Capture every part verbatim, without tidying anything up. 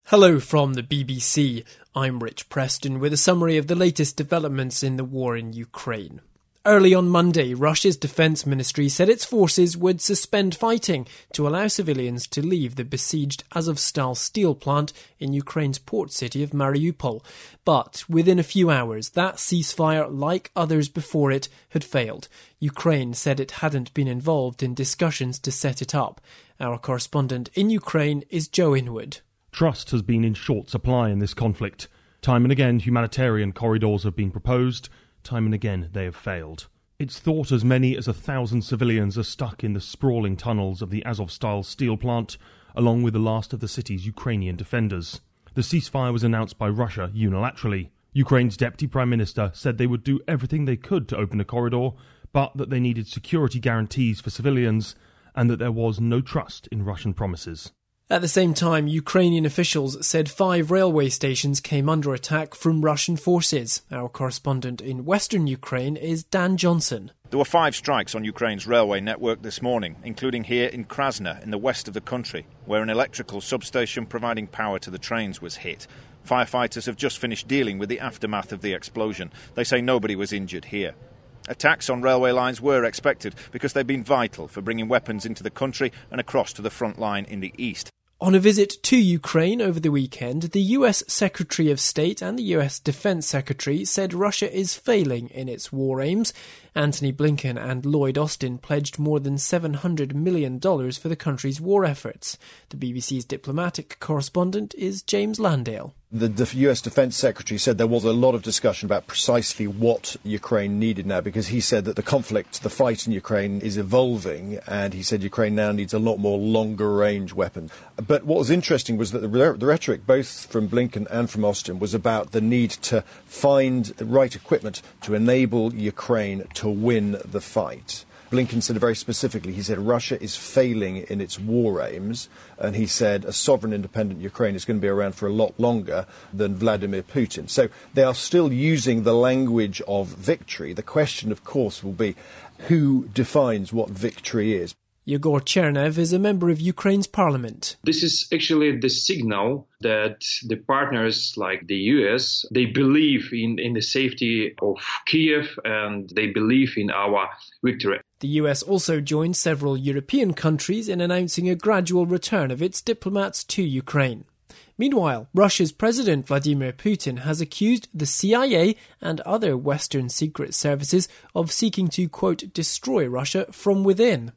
Hello from the B B C. I'm Rich Preston with a summary of the latest developments in the war in Ukraine. Early on Monday, Russia's defence ministry said its forces would suspend fighting to allow civilians to leave the besieged Azovstal steel plant in Ukraine's port city of Mariupol. But within a few hours, that ceasefire, like others before it, had failed. Ukraine said it hadn't been involved in discussions to set it up. Our correspondent in Ukraine is Joe Inwood. Trust has been in short supply in this conflict. Time and again, humanitarian corridors have been proposed. Time and again, they have failed. It's thought as many as a thousand civilians are stuck in the sprawling tunnels of the Azovstal steel plant, along with the last of the city's Ukrainian defenders. The ceasefire was announced by Russia unilaterally. Ukraine's Deputy Prime Minister said they would do everything they could to open a corridor, but that they needed security guarantees for civilians, and that there was no trust in Russian promises. At the same time, Ukrainian officials said five railway stations came under attack from Russian forces. Our correspondent in western Ukraine is Dan Johnson. There were five strikes on Ukraine's railway network this morning, including here in Krasny, in the west of the country, where an electrical substation providing power to the trains was hit. Firefighters have just finished dealing with the aftermath of the explosion. They say nobody was injured here. Attacks on railway lines were expected because they've been vital for bringing weapons into the country and across to the front line in the east. On a visit to Ukraine over the weekend, the U S Secretary of State and the U S Defense Secretary said Russia is failing in its war aims. Antony Blinken and Lloyd Austin pledged more than seven hundred million dollars for the country's war efforts. The B B C's diplomatic correspondent is James Landale. The U S Defense Secretary said there was a lot of discussion about precisely what Ukraine needed now, because he said that the conflict, the fight in Ukraine is evolving, and he said Ukraine now needs a lot more longer-range weapons. But what was interesting was that the, the rhetoric, both from Blinken and from Austin, was about the need to find the right equipment to enable Ukraine to win the fight. Blinken said very specifically, he said Russia is failing in its war aims, and he said a sovereign independent Ukraine is going to be around for a lot longer than Vladimir Putin. So they are still using the language of victory. The question, of course, will be who defines what victory is. Yegor Chernev is a member of Ukraine's parliament. This is actually the signal that the partners like the U S, they believe in, in the safety of Kiev and they believe in our victory. The U S also joined several European countries in announcing a gradual return of its diplomats to Ukraine. Meanwhile, Russia's President Vladimir Putin has accused the C I A and other Western secret services of seeking to, quote, destroy Russia from within.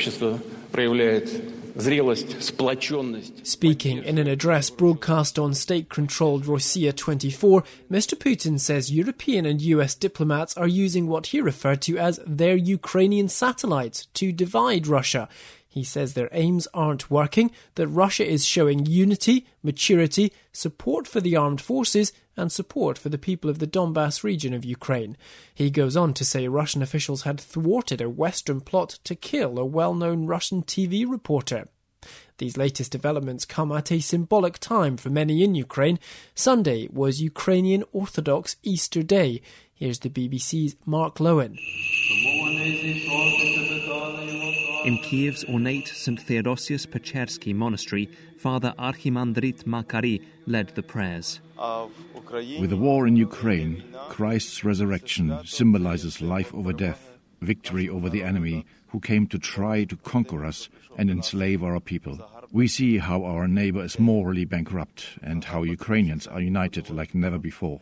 Speaking in an address broadcast on state-controlled Rossiya twenty-four, Mister Putin says European and U S diplomats are using what he referred to as their Ukrainian satellites to divide Russia. He says their aims aren't working, that Russia is showing unity, maturity, support for the armed forces and support for the people of the Donbass region of Ukraine. He goes on to say Russian officials had thwarted a Western plot to kill a well-known Russian T V reporter. These latest developments come at a symbolic time for many in Ukraine. Sunday was Ukrainian Orthodox Easter Day. Here's the B B C's Mark Lowen. In Kiev's ornate Saint Theodosius Pechersky monastery, Father Archimandrit Makary led the prayers. With the war in Ukraine, Christ's resurrection symbolizes life over death, victory over the enemy who came to try to conquer us and enslave our people. We see how our neighbor is morally bankrupt and how Ukrainians are united like never before.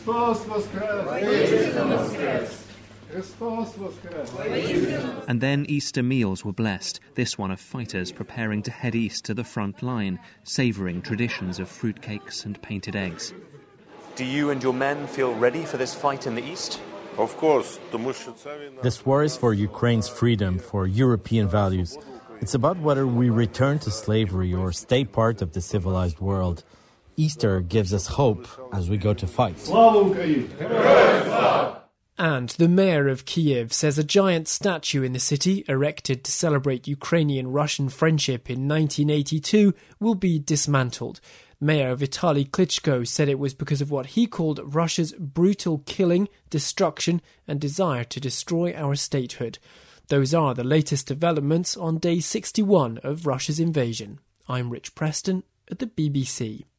And then Easter meals were blessed, this one of fighters preparing to head east to the front line, savouring traditions of fruitcakes and painted eggs. Do you and your men feel ready for this fight in the east? Of course. This war is for Ukraine's freedom, for European values. It's about whether we return to slavery or stay part of the civilized world. Easter gives us hope as we go to fight. And the mayor of Kiev says a giant statue in the city, erected to celebrate Ukrainian-Russian friendship in nineteen eighty-two, will be dismantled. Mayor Vitaly Klitschko said it was because of what he called Russia's brutal killing, destruction and desire to destroy our statehood. Those are the latest developments on day sixty-one of Russia's invasion. I'm Rich Preston at the B B C.